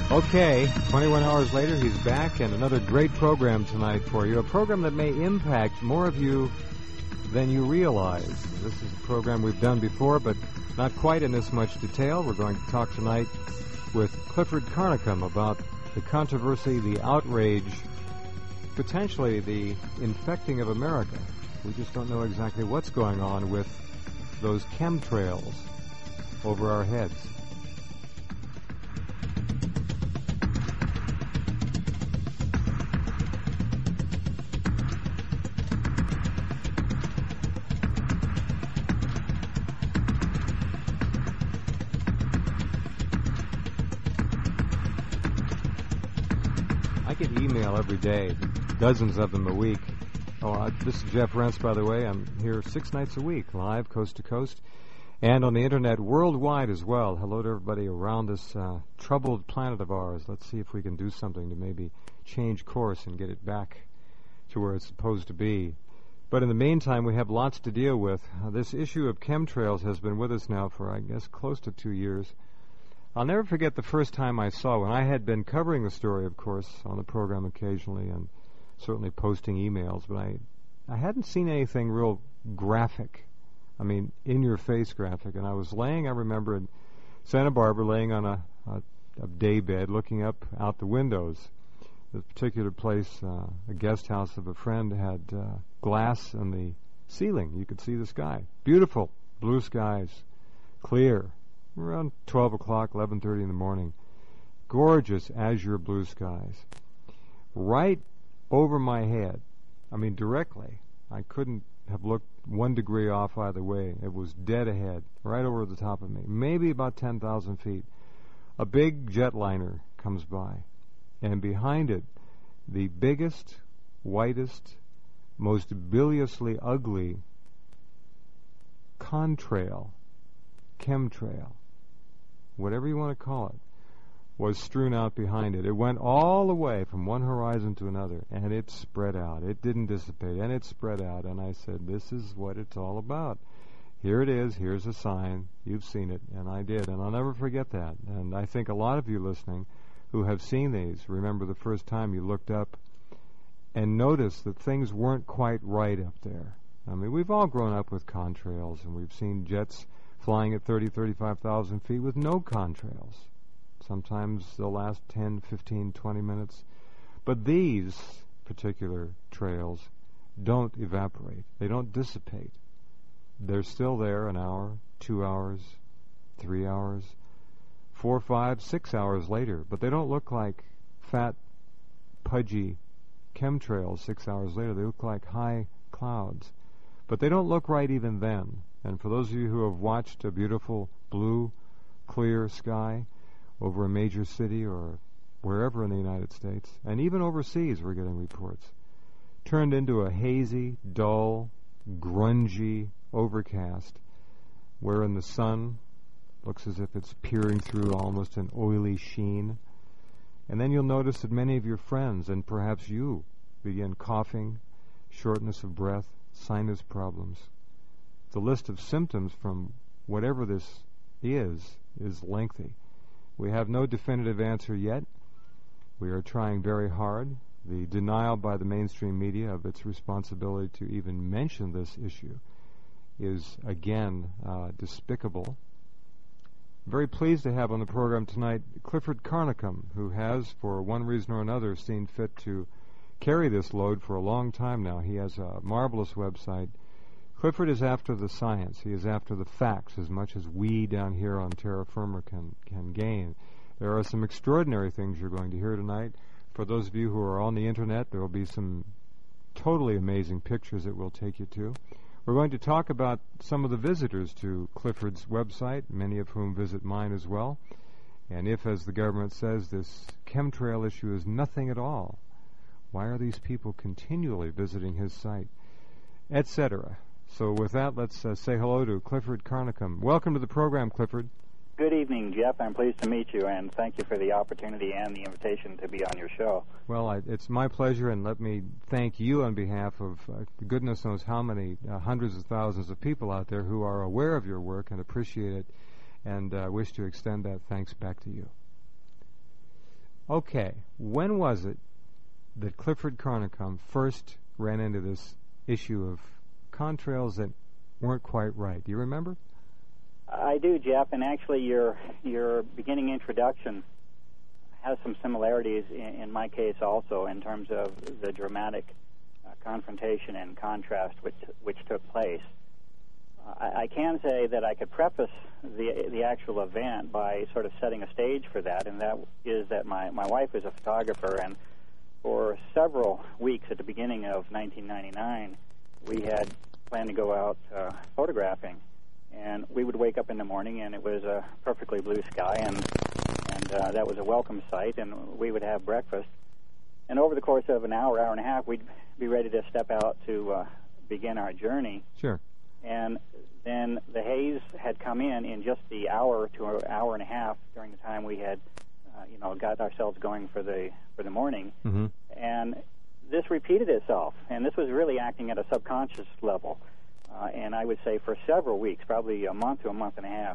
Okay, 21 hours later, he's back, and another great program tonight for you. A program that may impact more of you than you realize. This is a program we've done before, but not quite in this much detail. We're going to talk tonight with Clifford Carnicom about the controversy, the outrage, potentially the infecting of America. We just don't know exactly what's going on with those chemtrails over our heads. I get email every day, dozens of them a week. This is Jeff Rentz, by the way. I'm here 6 nights a week, live, coast to coast, and on the Internet worldwide as well. Hello to everybody around this troubled planet of ours. Let's see if we can do something to maybe change course and get it back to where it's supposed to be. But in the meantime, we have lots to deal with. This issue of chemtrails has been with us now for, I guess, close to 2 years. I'll never forget the first time I saw one. I had been covering the story, of course, on the program occasionally and certainly posting emails, but I hadn't seen anything real graphic. I mean, in-your-face graphic. And I was laying, I remember, in Santa Barbara, laying on a day bed, looking up out the windows. This particular place, a guest house of a friend, had glass in the ceiling. You could see the sky. Beautiful blue skies, clear. Around 12 o'clock, 11:30 in the morning. Gorgeous azure blue skies. Right over my head. I mean, directly. I couldn't have looked 1 degree off either way. It was dead ahead, right over the top of me. Maybe about 10,000 feet. A big jetliner comes by. And behind it, the biggest, whitest, most biliously ugly contrail, chemtrail, whatever you want to call it, was strewn out behind it. It went all the way from one horizon to another, and it spread out. It didn't dissipate, and it spread out. And I said, this is what it's all about. Here it is. Here's a sign. You've seen it, and I did. And I'll never forget that. And I think a lot of you listening who have seen these remember the first time you looked up and noticed that things weren't quite right up there. I mean, we've all grown up with contrails, and we've seen jets flying at 30, 35,000 feet with no contrails. Sometimes they'll last 10, 15, 20 minutes. But these particular trails don't evaporate. They don't dissipate. They're still there an hour, 2 hours, 3 hours, 4, 5, 6 hours later. But they don't look like fat, pudgy chemtrails 6 hours later. They look like high clouds. But they don't look right even then. And for those of you who have watched a beautiful blue, clear sky over a major city or wherever in the United States, and even overseas we're getting reports, turned into a hazy, dull, grungy overcast, wherein the sun looks as if it's peering through almost an oily sheen. And then you'll notice that many of your friends, and perhaps you, begin coughing, shortness of breath, sinus problems. The list of symptoms from whatever this is lengthy. We have no definitive answer yet. We are trying very hard. The denial by the mainstream media of its responsibility to even mention this issue is, again, despicable. Very pleased to have on the program tonight Clifford Carnicom, who has, for one reason or another, seen fit to carry this load for a long time now. He has a marvelous website. Clifford is after the science. He is after the facts as much as we down here on Terra Firma can gain. There are some extraordinary things you're going to hear tonight. For those of you who are on the Internet, there will be some totally amazing pictures that we'll take you to. We're going to talk about some of the visitors to Clifford's website, many of whom visit mine as well. And if, as the government says, this chemtrail issue is nothing at all, why are these people continually visiting his site, etc.? So with that, let's say hello to Clifford Carnicom. Welcome to the program, Clifford. Good evening, Jeff. I'm pleased to meet you, and thank you for the opportunity and the invitation to be on your show. Well, it's my pleasure, and let me thank you on behalf of goodness knows how many hundreds of thousands of people out there who are aware of your work and appreciate it, and wish to extend that thanks back to you. Okay, when was it that Clifford Carnicom first ran into this issue of contrails that weren't quite right? Do you remember? I do, Jeff, and actually your beginning introduction has some similarities in my case also in terms of the dramatic confrontation and contrast which took place. I can say that I could preface the actual event by sort of setting a stage for that, and that is that my wife is a photographer, and for several weeks at the beginning of 1999, we had planned to go out photographing. And we would wake up in the morning, and it was a perfectly blue sky, and that was a welcome sight, and we would have breakfast. And over the course of an hour and a half, we'd be ready to step out to begin our journey. Sure. And then the haze had come in just the hour to an hour and a half during the time we had, got ourselves going for the morning. Mm-hmm. And this repeated itself, and this was really acting at a subconscious level. And I would say for several weeks, probably a month to a month and a half,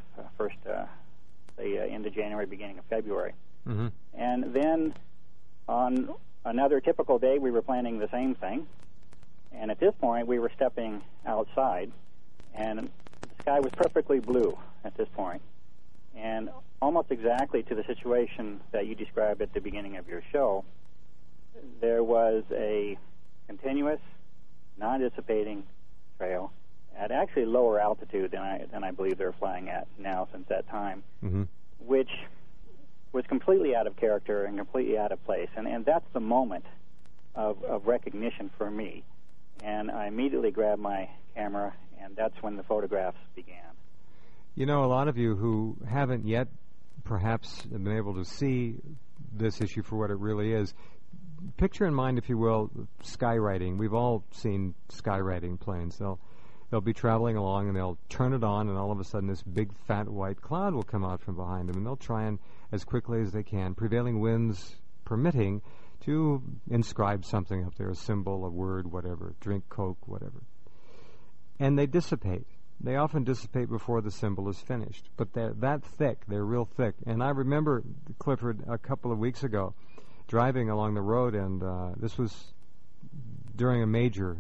into January, beginning of February. Mm-hmm. And then on another typical day, we were planning the same thing. And at this point, we were stepping outside, and the sky was perfectly blue at this point. And almost exactly to the situation that you described at the beginning of your show, there was a continuous, non-dissipating trail at actually lower altitude than I believe they're flying at now since that time, mm-hmm. which was completely out of character and completely out of place. And that's the moment of recognition for me. And I immediately grabbed my camera, and that's when the photographs began. You know, a lot of you who haven't yet perhaps been able to see this issue for what it really is, picture in mind, if you will, skywriting. We've all seen skywriting planes. They'll be traveling along, and they'll turn it on, and all of a sudden this big, fat, white cloud will come out from behind them, and they'll try and, as quickly as they can, prevailing winds permitting, to inscribe something up there, a symbol, a word, whatever, drink Coke, whatever. And they dissipate. They often dissipate before the symbol is finished. But they're that thick. They're real thick. And I remember, Clifford, a couple of weeks ago, driving along the road, and this was during a major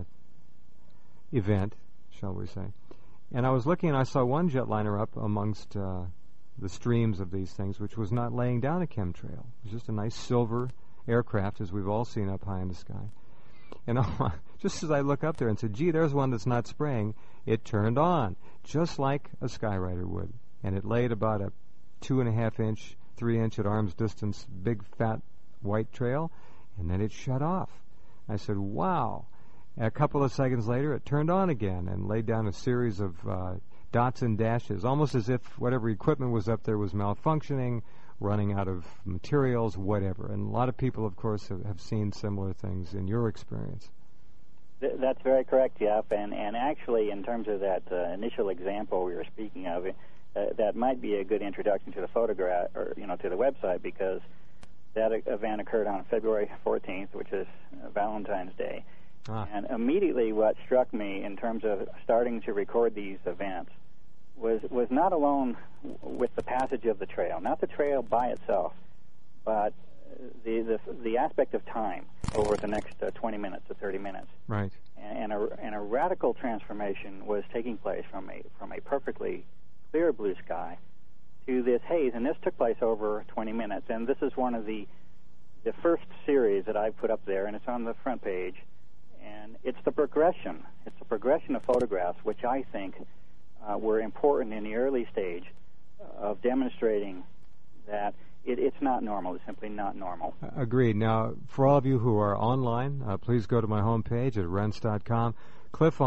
event, shall we say. And I was looking, and I saw one jetliner up amongst the streams of these things, which was not laying down a chemtrail. It was just a nice silver aircraft, as we've all seen up high in the sky. And just as I look up there and said, gee, there's one that's not spraying, it turned on, just like a Skywriter would. And it laid about a 2.5-inch, 3-inch at arm's distance, big, fat, white trail, and then it shut off. I said, wow. A couple of seconds later, it turned on again and laid down a series of dots and dashes, almost as if whatever equipment was up there was malfunctioning, running out of materials, whatever. And a lot of people, of course, have seen similar things in your experience. That's very correct, Jeff. And actually, in terms of that initial example we were speaking of, that might be a good introduction to the photograph, or to the website, because that event occurred on February 14th, which is Valentine's Day. And immediately, what struck me in terms of starting to record these events was not alone with the passage of the trail, not the trail by itself, but the aspect of time over the next 20 minutes to 30 minutes. Right. And a radical transformation was taking place from a perfectly clear blue sky to this haze, and this took place over 20 minutes. And this is one of the first series that I put up there, and it's on the front page. And it's the progression. It's the progression of photographs, which I think were important in the early stage of demonstrating that it's not normal. It's simply not normal. Agreed. Now, for all of you who are online, please go to my homepage at rense.com. Click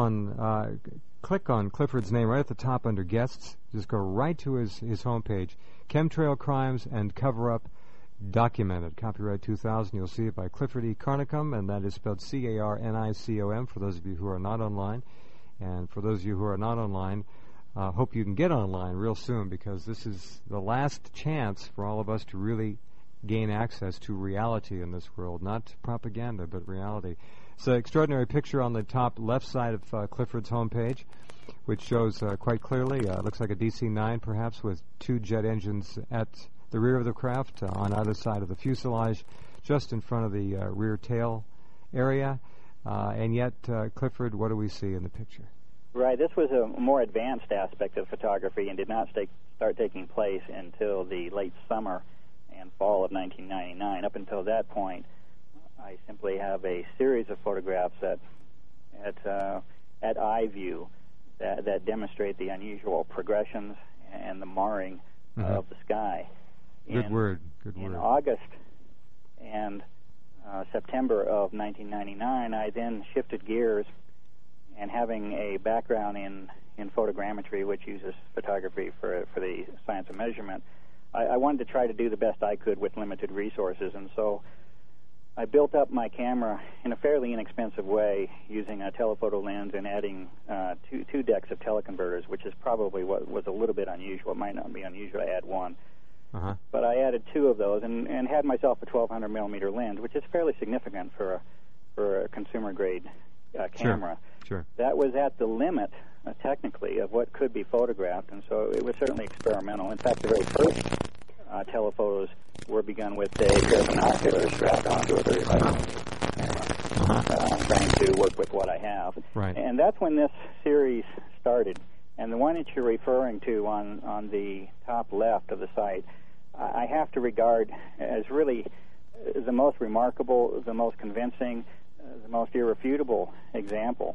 on Clifford's name right at the top under Guests. Just go right to his homepage. Chemtrail Crimes and Cover-Up Documented. Copyright 2000. You'll see it by Clifford E. Carnicom, and that is spelled C-A-R-N-I-C-O-M for those of you who are not online. And for those of you who are not online, hope you can get online real soon, because this is the last chance for all of us to really gain access to reality in this world. Not propaganda, but reality. It's an extraordinary picture on the top left side of Clifford's homepage, which shows quite clearly, looks like a DC-9 perhaps, with 2 jet engines at the rear of the craft on either side of the fuselage, just in front of the rear tail area. And yet, Clifford, what do we see in the picture? Right. This was a more advanced aspect of photography and did not start taking place until the late summer and fall of 1999. Up until that point, I simply have a series of photographs at eye view that demonstrate the unusual progressions and the marring of the sky. Good word. In August and September of 1999, I then shifted gears, and having a background in photogrammetry, which uses photography for the science of measurement, I wanted to try to do the best I could with limited resources, and so I built up my camera in a fairly inexpensive way using a telephoto lens and adding two decks of teleconverters, which is probably what was a little bit unusual. It might not be unusual to add one. But I added two of those and had myself a 1200 millimeter lens, which is fairly significant for a consumer grade camera. Sure. That was at the limit, technically, of what could be photographed, and so it was certainly experimental. In fact, the very first telephotos were begun with a pair of binoculars strapped onto a 35 camera, trying to work with what I have. Right. And that's when this series started. And the one that you're referring to on the top left of the site, I have to regard as really the most remarkable, the most convincing, the most irrefutable example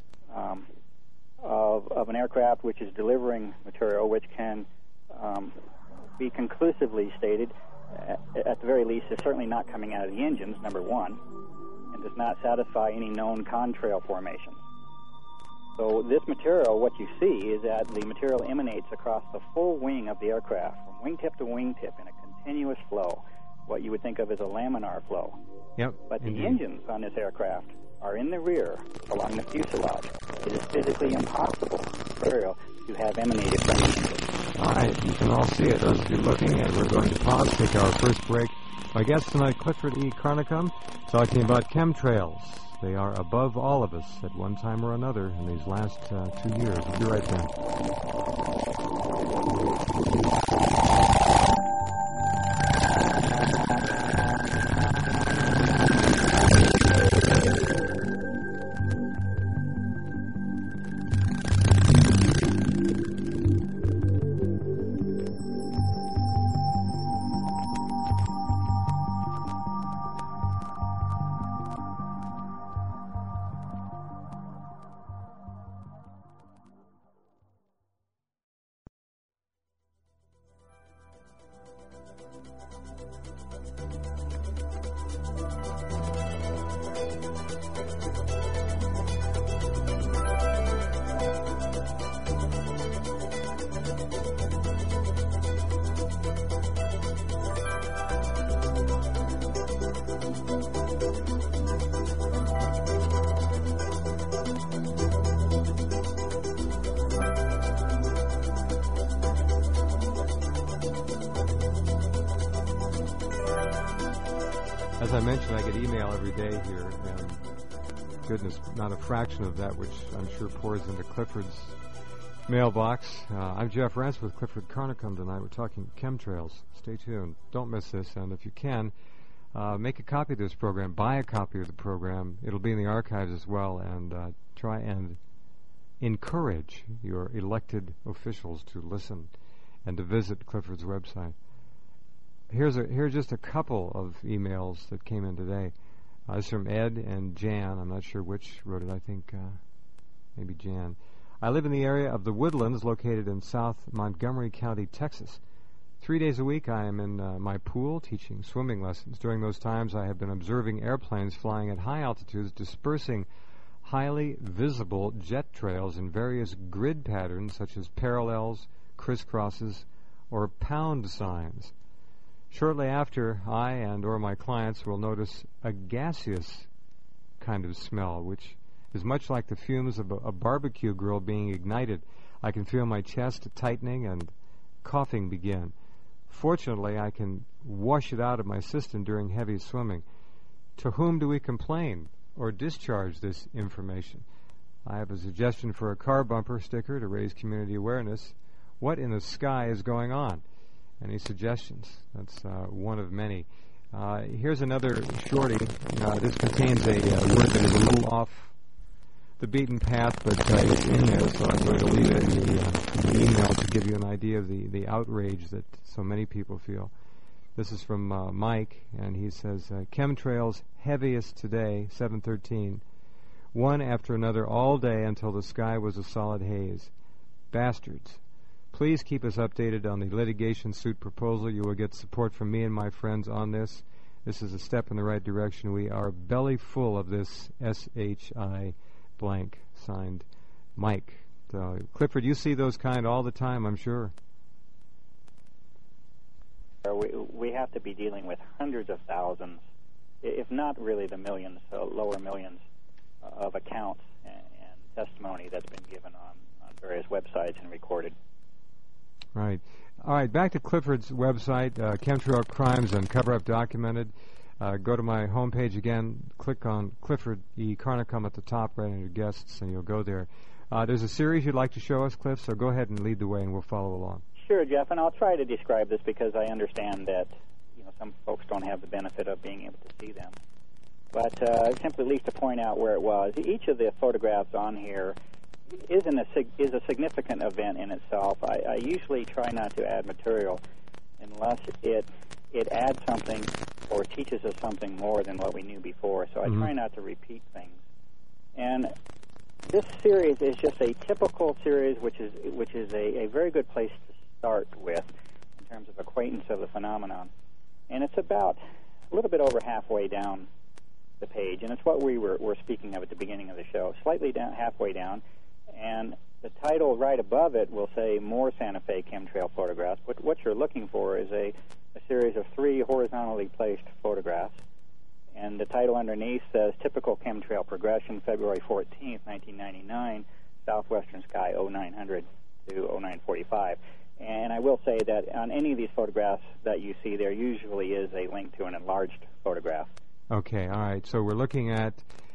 of an aircraft which is delivering material which can be conclusively stated, at the very least, is certainly not coming out of the engines, number one, and does not satisfy any known contrail formation. So this material, what you see is that the material emanates across the full wing of the aircraft, from wingtip to wingtip in a continuous flow, what you would think of as a laminar flow. Yep. But the engines on this aircraft are in the rear along the fuselage. It is physically impossible for material to have emanated from the engines. All right, you can all see it. Those of you looking, and we're going to pause, take our first break. My guest tonight, Clifford E. Carnicom, talking about chemtrails. They are above all of us at one time or another in these last 2 years. We'll be right back. As I mentioned, I get email every day here, and goodness, not a fraction of that which I'm sure pours into Clifford's mailbox. I'm Jeff Rense with Clifford Carnicom tonight. We're talking chemtrails. Stay tuned. Don't miss this, and if you can, make a copy of this program, buy a copy of the program. It'll be in the archives as well, and try and encourage your elected officials to listen and to visit Clifford's website. Here's just a couple of emails that came in today. This is from Ed and Jan. I'm not sure which wrote it. I think maybe Jan. I live in the area of the Woodlands, located in South Montgomery County, Texas. 3 days a week I am in my pool teaching swimming lessons. During those times I have been observing airplanes flying at high altitudes, dispersing highly visible jet trails in various grid patterns such as parallels, crisscrosses, or pound signs. Shortly after, I and or my clients will notice a gaseous kind of smell, which is much like the fumes of a barbecue grill being ignited. I can feel my chest tightening and coughing begin. Fortunately, I can wash it out of my system during heavy swimming. To whom do we complain or discharge this information? I have a suggestion for a car bumper sticker to raise community awareness. What in the sky is going on? Any suggestions? That's one of many. Here's another shorty. This contains a word that is a little off the beaten path, but it's in there, so I'm going to leave it in the email to give you an idea of the outrage that so many people feel. This is from Mike, and he says, chemtrails heaviest today, 7/13, one after another all day until the sky was a solid haze. Bastards. Please keep us updated on the litigation suit proposal. You will get support from me and my friends on this. This is a step in the right direction. We are belly full of this SHI blank, signed Mike. Clifford, you see those kind all the time, I'm sure. We have to be dealing with hundreds of thousands, if not really the millions, lower millions of accounts and testimony that's been given on various websites and recorded. Right. All right, back to Clifford's website, Chemtrail Crimes and Cover-Up Documented. Go to my homepage again, click on Clifford E. Carnicom at the top right under Guests, and you'll go there. There's a series you'd like to show us, Cliff, so go ahead and lead the way, and we'll follow along. Sure, Jeff, and I'll try to describe this because I understand that some folks don't have the benefit of being able to see them. But simply at least to point out where it was, each of the photographs on here is a significant event in itself. I usually try not to add material unless it adds something or teaches us something more than what we knew before. So I try not to repeat things. And this series is just a typical series, which is a very good place to start with in terms of acquaintance of the phenomenon. And it's about a little bit over halfway down the page, and it's what we were speaking of at the beginning of the show, slightly down, halfway down. And the title right above it will say More Santa Fe Chemtrail Photographs. But what you're looking for is a series of 3 horizontally placed photographs. And the title underneath says Typical Chemtrail Progression, February 14th, 1999, Southwestern Sky 0900 to 0945. And I will say that on any of these photographs that you see, there usually is a link to an enlarged photograph. Okay, all right. So we're looking at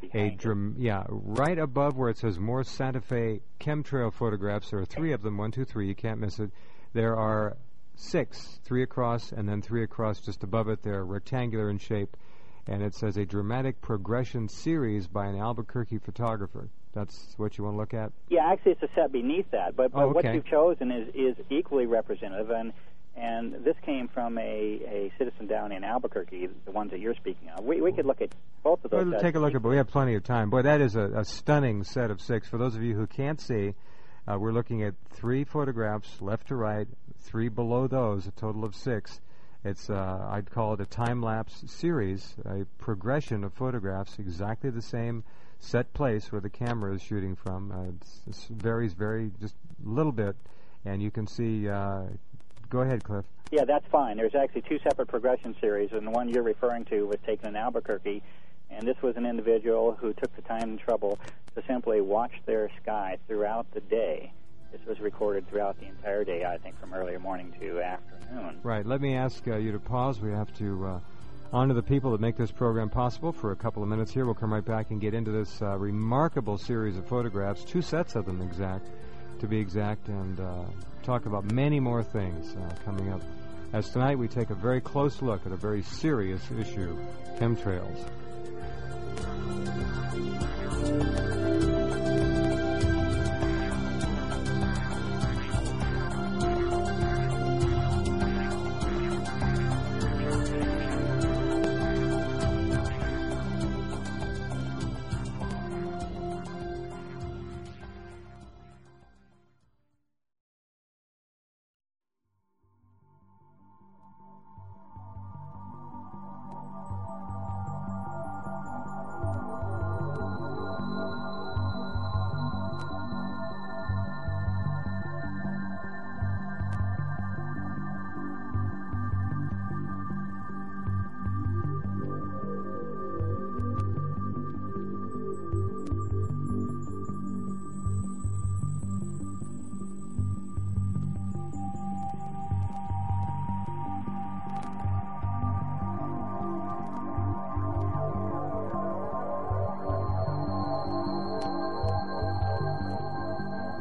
right above where it says More Santa Fe Chemtrail Photographs. There are 3 of them, 1, 2, 3. You can't miss it. There are 6, 3 across, and then 3 across just above it. They're rectangular in shape, and it says a dramatic progression series by an Albuquerque photographer. That's what you want to look at? Yeah, actually, it's a set beneath that. But what you've chosen is equally representative, and this came from a citizen down in Albuquerque, the ones that you're speaking of. We could look at both of those. We'll take a look at, but we have plenty of time. Boy, that is a stunning set of 6. For those of you who can't see, we're looking at 3 photographs, left to right, 3 below those, a total of 6. It's, I'd call it a time-lapse series, a progression of photographs, exactly the same set place where the camera is shooting from. It varies just a little bit, and you can see... Go ahead, Cliff. Yeah, that's fine. There's actually 2 separate progression series, and the one you're referring to was taken in Albuquerque, and this was an individual who took the time and trouble to simply watch their sky throughout the day. This was recorded throughout the entire day, I think, from early morning to afternoon. Right. Let me ask you to pause. We have to honor the people that make this program possible for a couple of minutes here. We'll come right back and get into this remarkable series of photographs, 2 sets of them to be exact, and talk about many more things coming up. As tonight we take a very close look at a very serious issue, chemtrails.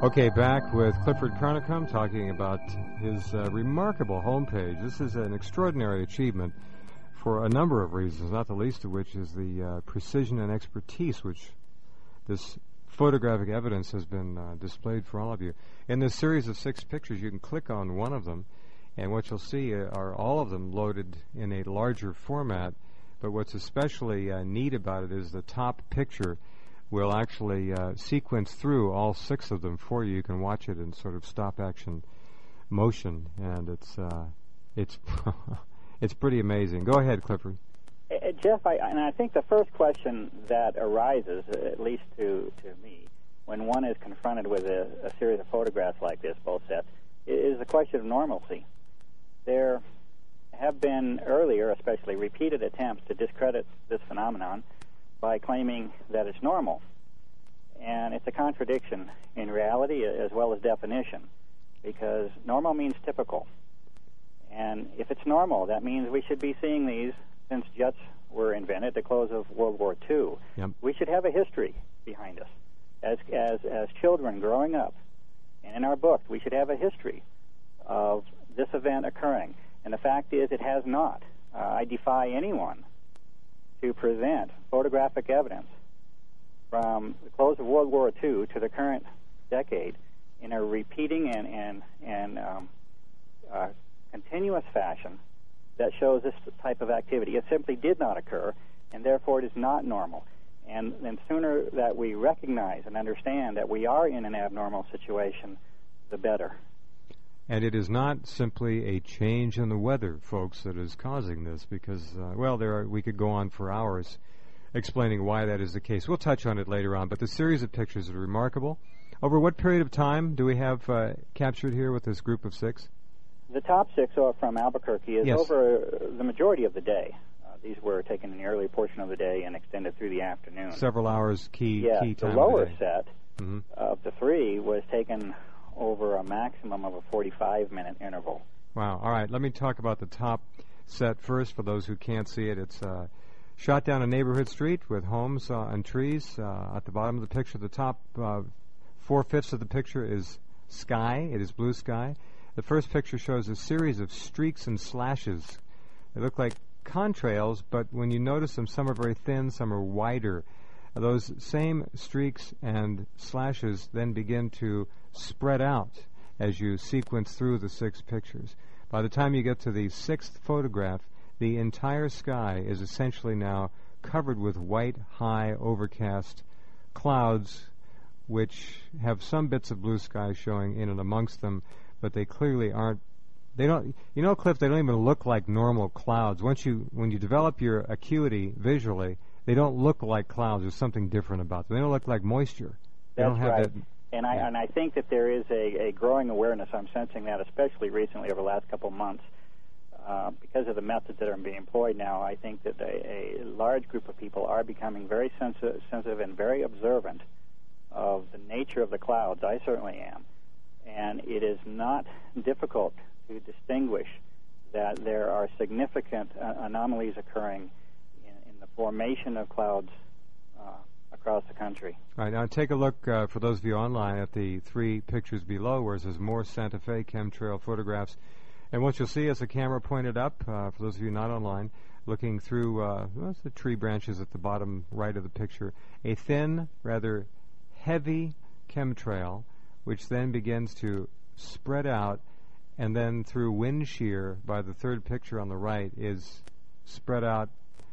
Okay, back with Clifford Carnicom talking about his remarkable homepage. This is an extraordinary achievement for a number of reasons, not the least of which is the precision and expertise which this photographic evidence has been displayed for all of you. In this series of 6 pictures, you can click on one of them, and what you'll see are all of them loaded in a larger format. But what's especially neat about it is the top picture will actually sequence through all 6 of them for you. You can watch it in sort of stop-action motion, and it's it's pretty amazing. Go ahead, Clifford. Jeff, I think the first question that arises, at least to me, when one is confronted with a series of photographs like this, both sets, is the question of normalcy. There have been earlier, especially, repeated attempts to discredit this phenomenon by claiming that it's normal. And it's a contradiction in reality as well as definition, because normal means typical. And if it's normal, that means we should be seeing these since jets were invented at the close of World War II. Yep. We should have a history behind us. As children growing up, and in our book, we should have a history of this event occurring. And the fact is, it has not. I defy anyone to present photographic evidence from the close of World War II to the current decade in a repeating and continuous fashion that shows this type of activity. It simply did not occur, and therefore it is not normal. And the sooner that we recognize and understand that we are in an abnormal situation, the better. And it is not simply a change in the weather, folks, that is causing this, because, we could go on for hours explaining why that is the case. We'll touch on it later on, but the series of pictures are remarkable. Over what period of time do we have captured here with this group of 6? The top 6 are from Albuquerque is yes. over the majority of the day. These were taken in the early portion of the day and extended through the afternoon. Several hours key time the lower of the day. set of the 3 was taken over a maximum of a 45-minute interval. Wow. All right, let me talk about the top set first for those who can't see it. It's shot down a neighborhood street with homes and trees. At the bottom of the picture, the top 4/5 of the picture is sky. It is blue sky. The first picture shows a series of streaks and slashes. They look like contrails, but when you notice them, some are very thin, some are wider. Those same streaks and slashes then begin to spread out as you sequence through the 6 pictures. By the time you get to the 6th photograph, the entire sky is essentially now covered with white, high, overcast clouds, which have some bits of blue sky showing in and amongst them, but they clearly aren't. They don't. You know, Cliff, they don't even look like normal clouds. When you develop your acuity visually, they don't look like clouds. There's something different about them. They don't look like moisture. They That's don't have right. that. And I think that there is a growing awareness. I'm sensing that, especially recently over the last couple of months, because of the methods that are being employed now. I think that a large group of people are becoming very sensitive and very observant of the nature of the clouds. I certainly am. And it is not difficult to distinguish that there are significant anomalies occurring in the formation of clouds across the country. All right, now take a look, for those of you online, at the 3 pictures below, where there's more Santa Fe chemtrail photographs. And what you'll see as the camera pointed up, for those of you not online, looking through the tree branches at the bottom right of the picture, a thin, rather heavy chemtrail, which then begins to spread out, and then through wind shear, by the 3rd picture on the right, is spread out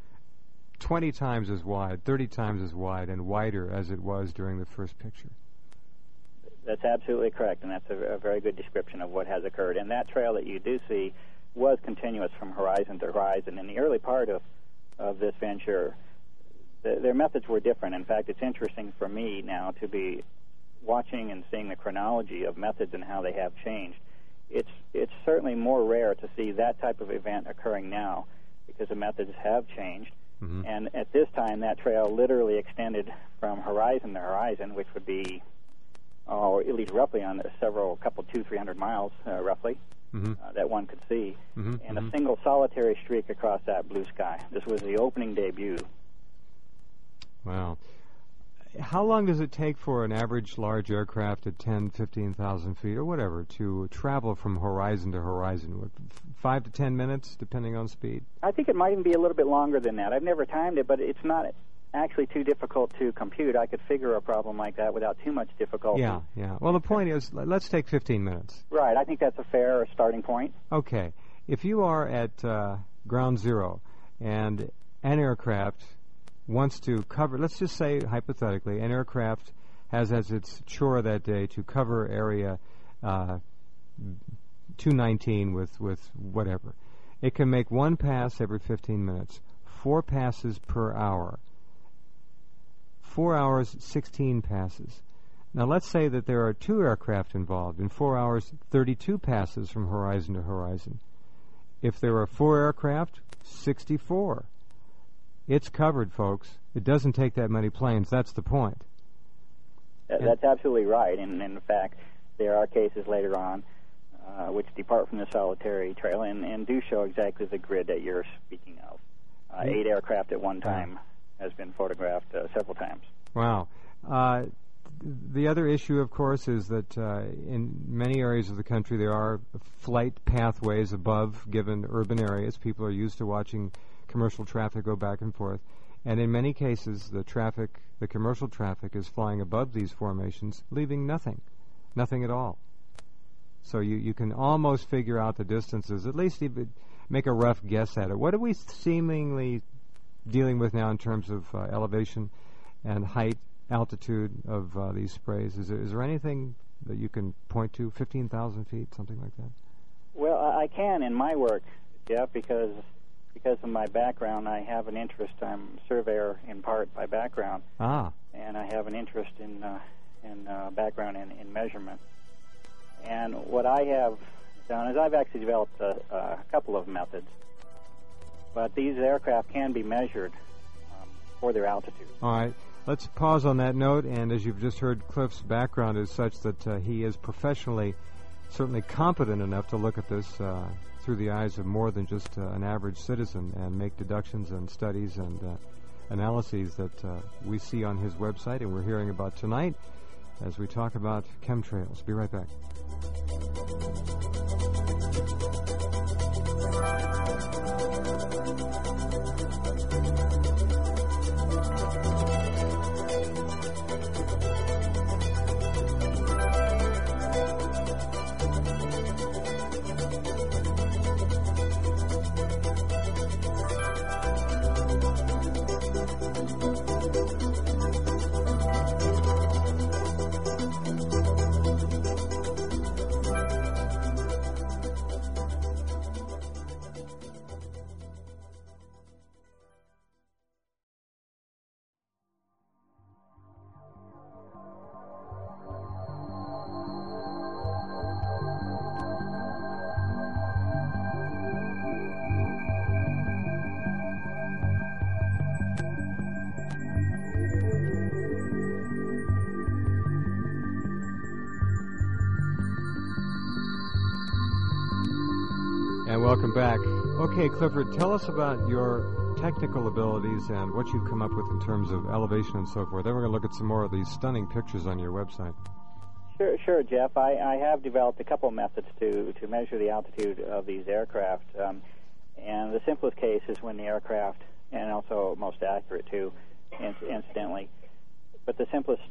20 times as wide, 30 times as wide, and wider as it was during the first picture. That's absolutely correct, and that's a very good description of what has occurred. And that trail that you do see was continuous from horizon to horizon. In the early part of this venture, their methods were different. In fact, it's interesting for me now to be watching and seeing the chronology of methods and how they have changed. It's certainly more rare to see that type of event occurring now because the methods have changed. Mm-hmm. And at this time, that trail literally extended from horizon to horizon, which would be, at least roughly on 200-300 miles, roughly, that one could see, and a single solitary streak across that blue sky. This was the opening debut. Wow. how long does it take for an average large aircraft at 10, 15,000 feet or whatever to travel from horizon to horizon? What, 5 to 10 minutes, depending on speed? I think it might even be a little bit longer than that. I've never timed it, but it's not actually too difficult to compute. I could figure a problem like that without too much difficulty. Yeah. Well, the point is, let's take 15 minutes. Right. I think that's a fair starting point. Okay. If you are at ground zero and an aircraft wants to cover, let's just say hypothetically, an aircraft has as its chore that day to cover area 219 with whatever. It can make one pass every 15 minutes, 4 passes per hour. 4 hours, 16 passes. Now let's say that there are 2 aircraft involved. In 4 hours, 32 passes from horizon to horizon. If there are 4 aircraft, 64. It's covered, folks. It doesn't take that many planes. That's the point. That's absolutely right. And in fact, there are cases later on which depart from the solitary trail and do show exactly the grid that you're speaking of. 8 aircraft at one time has been photographed several times. Wow. The other issue, of course, is that in many areas of the country there are flight pathways above given urban areas. People are used to watching commercial traffic go back and forth. And in many cases, the commercial traffic is flying above these formations, leaving nothing at all. So you can almost figure out the distances, at least even make a rough guess at it. What are we seemingly dealing with now in terms of elevation and height, altitude of these sprays? Is there anything that you can point to, 15,000 feet, something like that? Well, I can in my work, Jeff, because of my background. I have an interest. I'm a surveyor in part by background. And I have an interest in background in measurement. And what I have done is I've actually developed a couple of methods. But these aircraft can be measured for their altitude. All right. Let's pause on that note. And as you've just heard, Cliff's background is such that he is professionally certainly competent enough to look at this through the eyes of more than just an average citizen and make deductions and studies and analyses that we see on his website and we're hearing about tonight as we talk about chemtrails. Be right back. And welcome back. Okay, Clifford, tell us about your technical abilities and what you've come up with in terms of elevation and so forth. Then we're going to look at some more of these stunning pictures on your website. Sure, Jeff. I have developed a couple of methods to measure the altitude of these aircraft. And the simplest case is when the aircraft, and also most accurate too, incidentally, but the simplest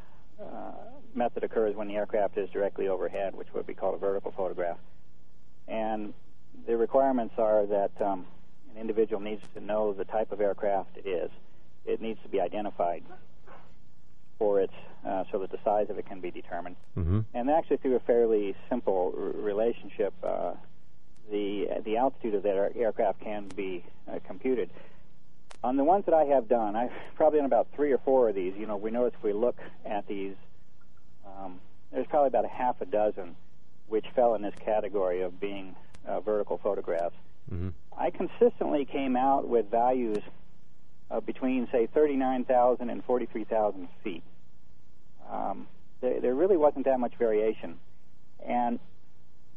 method occurs when the aircraft is directly overhead, which would be called a vertical photograph. And the requirements are that an individual needs to know the type of aircraft it is. It needs to be identified for its so that the size of it can be determined. Mm-hmm. And actually, through a fairly simple relationship, the altitude of that aircraft can be computed. On the ones that I have done, I've probably done about 3 or 4 of these. You know, we notice if we look at these, there's probably about a half a dozen which fell in this category of being vertical photographs. Mm-hmm. I consistently came out with values between, say, 39,000 and 43,000 feet. There really wasn't that much variation. And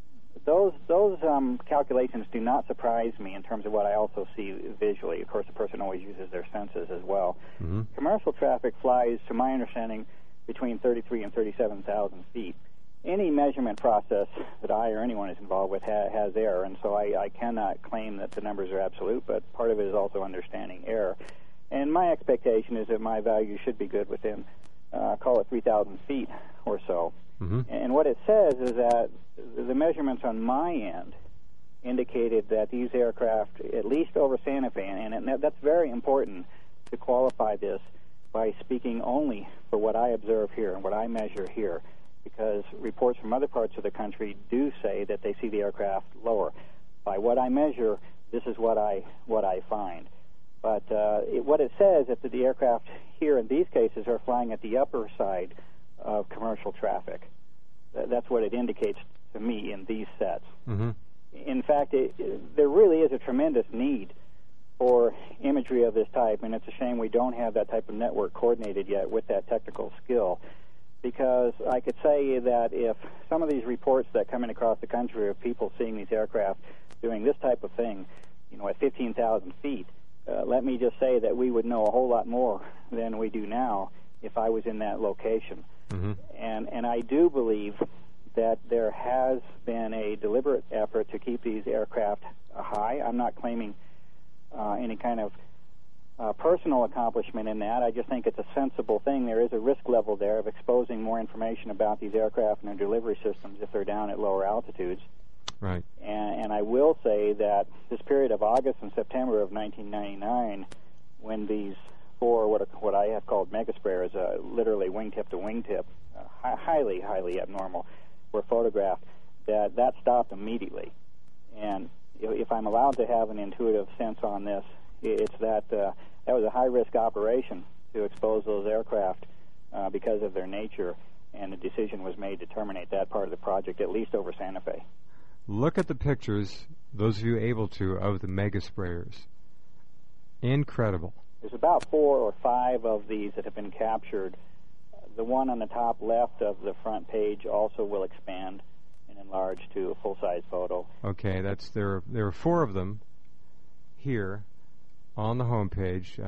those calculations do not surprise me in terms of what I also see visually. Of course, a person always uses their senses as well. Mm-hmm. Commercial traffic flies, to my understanding, between 33 and 37,000 feet. Any measurement process that I or anyone is involved with has error, and so I cannot claim that the numbers are absolute, but part of it is also understanding error. And my expectation is that my value should be good within, call it 3,000 feet or so. Mm-hmm. And what it says is that the measurements on my end indicated that these aircraft, at least over Santa Fe, and that's very important to qualify this by speaking only for what I observe here and what I measure here, because reports from other parts of the country do say that they see the aircraft lower. By what I measure, this is what I find. But what it says is that the aircraft here in these cases are flying at the upper side of commercial traffic. That's what it indicates to me in these sets. Mm-hmm. In fact, there really is a tremendous need for imagery of this type, and it's a shame we don't have that type of network coordinated yet with that technical skill, because I could say that if some of these reports that come in across the country of people seeing these aircraft doing this type of thing, at 15,000 feet, let me just say that we would know a whole lot more than we do now if I was in that location. Mm-hmm. And I do believe that there has been a deliberate effort to keep these aircraft high. I'm not claiming any kind of personal accomplishment in that. I just think it's a sensible thing. There is a risk level there of exposing more information about these aircraft and their delivery systems if they're down at lower altitudes. Right. And I will say that this period of August and September of 1999, when these four, what I have called mega sprayers, literally wingtip to wingtip, highly, highly abnormal, were photographed, that stopped immediately. And if I'm allowed to have an intuitive sense on this, it's that that was a high-risk operation to expose those aircraft because of their nature, and the decision was made to terminate that part of the project, at least over Santa Fe. Look at the pictures, those of you able to, of the mega sprayers. Incredible. There's about 4 or 5 of these that have been captured. The one on the top left of the front page also will expand and enlarge to a full-size photo. Okay, there are 4 of them here on the home page.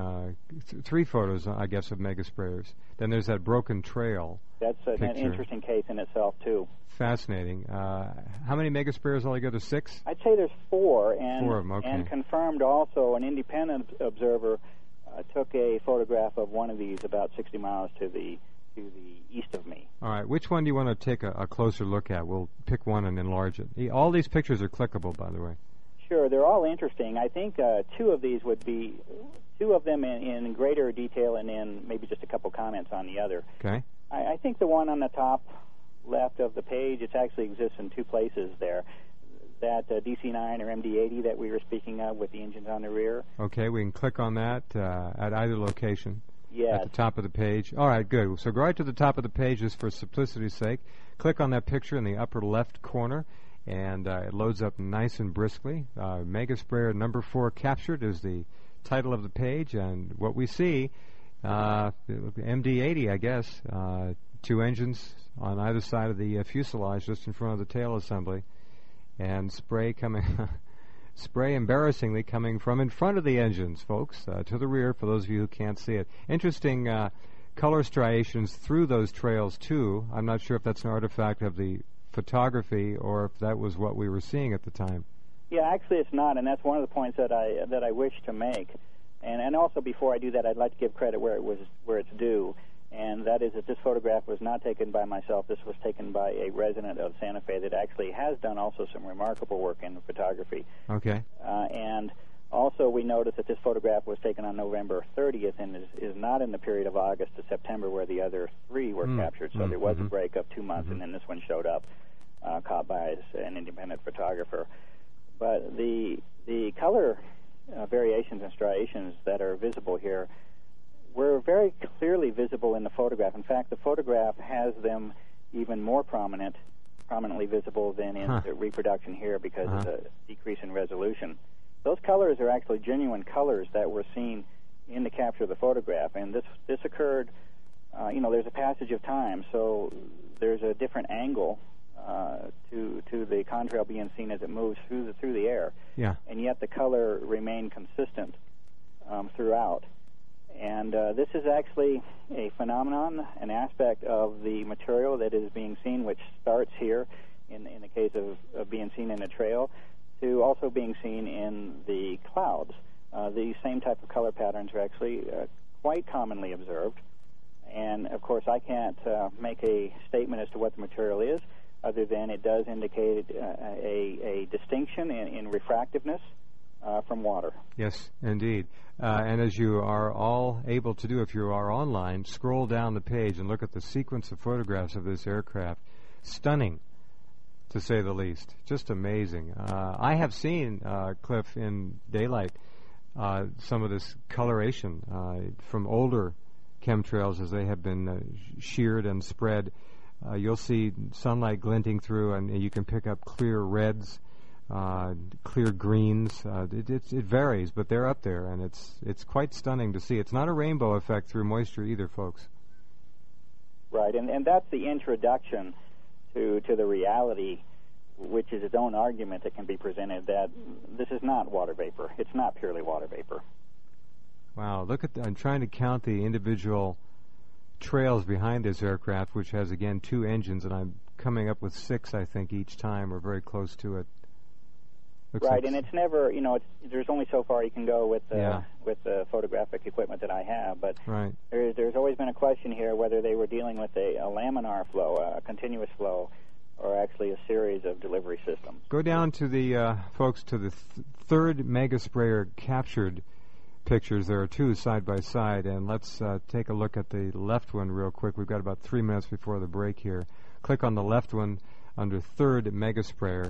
3 photos, I guess, of mega sprayers. Then there's that broken trail. That's an interesting case in itself, too. Fascinating. How many mega sprayers altogether? 6? I'd say there's 4. And, 4 of them, okay. And confirmed also, an independent observer took a photograph of one of these about 60 miles to the east of me. All right. Which one do you want to take a closer look at? We'll pick one and enlarge it. All these pictures are clickable, by the way. Sure. They're all interesting. I think 2 of these would be, 2 of them in greater detail, and then maybe just a couple comments on the other. Okay. I think the one on the top left of the page, it actually exists in 2 places there. That DC-9 or MD-80 that we were speaking of with the engines on the rear. Okay, we can click on that at either location. Yes. At the top of the page. All right, good. So go right to the top of the page just for simplicity's sake. Click on that picture in the upper left corner, and it loads up nice and briskly. Mega Sprayer number 4 captured is the title of the page, and what we see, MD-80, I guess, 2 engines on either side of the fuselage just in front of the tail assembly, and spray embarrassingly coming from in front of the engines, folks, to the rear for those of you who can't see it. Interesting color striations through those trails, too. I'm not sure if that's an artifact of the photography or if that was what we were seeing at the time. Yeah, actually it's not, and that's one of the points that I wish to make. And also, before I do that, I'd like to give credit where it's due. And that is that this photograph was not taken by myself. This was taken by a resident of Santa Fe that actually has done also some remarkable work in photography. Okay. And also we noticed that this photograph was taken on November 30th and is not in the period of August to September where the other 3 were captured. So there was a break of 2 months, and then this one showed up, caught by an independent photographer. But the color variations and striations that are visible here were very clearly visible in the photograph. In fact, the photograph has them even more prominently visible than in the reproduction here because of the decrease in resolution. Those colors are actually genuine colors that were seen in the capture of the photograph, and this occurred, there's a passage of time, so there's a different angle to the contrail being seen as it moves through the air. Yeah. And yet the color remained consistent throughout. And this is actually a phenomenon, an aspect of the material that is being seen, which starts here in the case of being seen in a trail, to also being seen in the clouds. These same type of color patterns are actually quite commonly observed. And, of course, I can't make a statement as to what the material is, other than it does indicate a distinction in refractiveness from water. Yes, indeed. And as you are all able to do if you are online, scroll down the page and look at the sequence of photographs of this aircraft. Stunning, to say the least. Just amazing. I have seen, Cliff, in daylight, some of this coloration from older chemtrails as they have been sheared and spread. You'll see sunlight glinting through, and you can pick up clear reds, clear greens. It varies, but they're up there, and it's quite stunning to see. It's not a rainbow effect through moisture either, folks. Right, and that's the introduction to the reality, which is its own argument that can be presented, that this is not water vapor. It's not purely water vapor. Wow, look at I'm trying to count the individual trails behind this aircraft, which has, again, 2 engines, and I'm coming up with 6, I think, each time, or very close to it. Looks right, like and it's never, there's only so far you can go with the photographic equipment that I have, but right. There's always been a question here whether they were dealing with a laminar flow, a continuous flow, or actually a series of delivery systems. Go down to the, folks, to the third mega sprayer captured pictures. There are 2 side by side, and let's take a look at the left one real quick. We've got about 3 minutes before the break here. Click on the left one under third mega sprayer,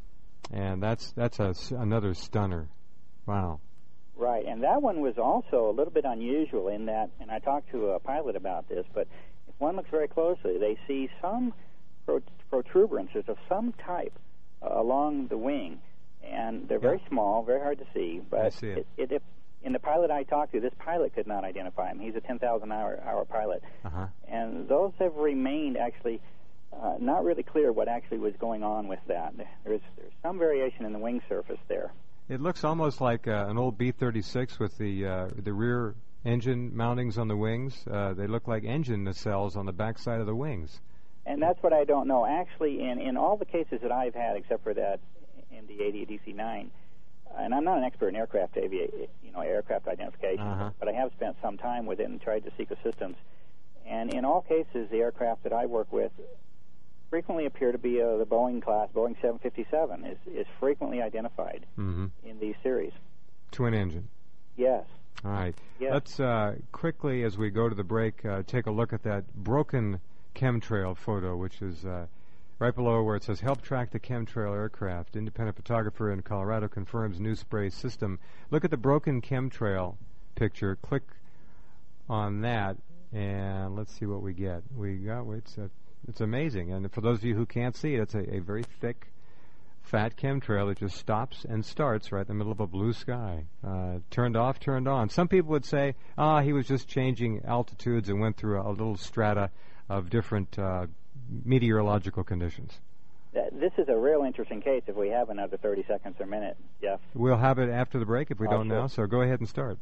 and that's another stunner. Wow. Right, and that one was also a little bit unusual in that, and I talked to a pilot about this, but if one looks very closely, they see some protuberances of some type along the wing, and they're very small, very hard to see, but I see it. In the pilot I talked to, this pilot could not identify him. He's a 10,000-hour pilot. And those have remained actually not really clear what actually was going on with that. There's some variation in the wing surface there. It looks almost like an old B-36 with the rear engine mountings on the wings. They look like engine nacelles on the backside of the wings. And that's what I don't know. Actually, in all the cases that I've had, except for that MD-80 DC-9, and I'm not an expert in aircraft identification, but I have spent some time with it and tried to seek assistance. And in all cases, the aircraft that I work with frequently appear to be the Boeing class. Boeing 757 is frequently identified in these series. Twin engine. Yes. All right. Yes. Let's quickly, as we go to the break, take a look at that broken chemtrail photo, which is right below where it says, help track the chemtrail aircraft. Independent photographer in Colorado confirms new spray system. Look at the broken chemtrail picture. Click on that, and let's see what we get. It's amazing. And for those of you who can't see it, it's a very thick, fat chemtrail that just stops and starts right in the middle of a blue sky. Turned off, turned on. Some people would say, he was just changing altitudes and went through a little strata of different meteorological conditions. This is a real interesting case if we have another 30 seconds or minute, Jeff. We'll have it after the break if we don't now, so go ahead and start.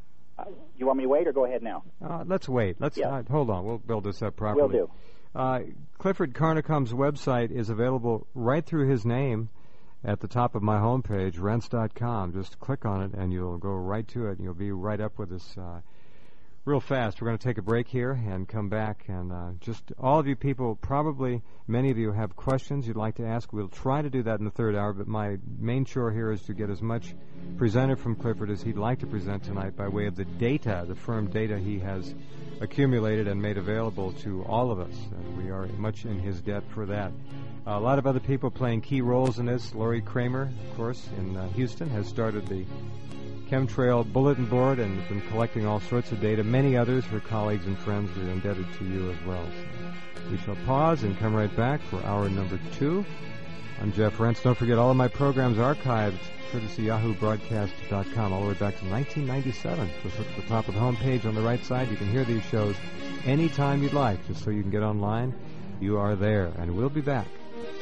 You want me to wait or go ahead now? Let's wait. Hold on. We'll build this up properly. Will do. Clifford Carnicom's website is available right through his name at the top of my homepage, Rense.com. Just click on it, and you'll go right to it, and you'll be right up with us real fast. We're going to take a break here and come back, and just all of you people, probably many of you have questions you'd like to ask. We'll try to do that in the third hour, but my main chore here is to get as much presented from Clifford as he'd like to present tonight by way of the data, the firm data he has accumulated and made available to all of us, and we are much in his debt for that. A lot of other people playing key roles in this. Lori Kramer, of course, in Houston, has started the Chemtrail Bulletin Board and has been collecting all sorts of data. Many others, her colleagues and friends, are indebted to you as well. So we shall pause and come right back for hour number 2. I'm Jeff Rense. Don't forget, all of my programs are archived courtesy YahooBroadcast.com all the way back to 1997. Just look at the top of the homepage on the right side. You can hear these shows anytime you'd like, just so you can get online. You are there, and we'll be back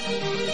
Bye.